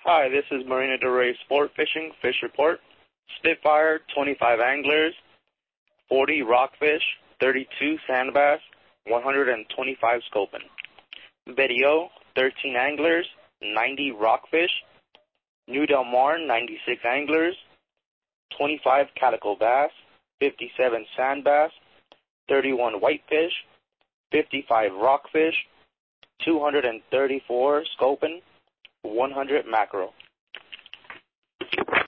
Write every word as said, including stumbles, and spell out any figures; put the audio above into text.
Hi, this is Marina Del Rey Sport Fishing Fish Report. Spitfire, twenty-five anglers, forty rockfish, thirty-two sand bass, one hundred twenty-five sculpin. Betty O, thirteen anglers, ninety rockfish. New Del Mar, ninety-six anglers, twenty-five calico bass, fifty-seven sand bass, thirty-one whitefish, fifty-five rockfish, two hundred thirty-four sculpin, one hundred mackerel.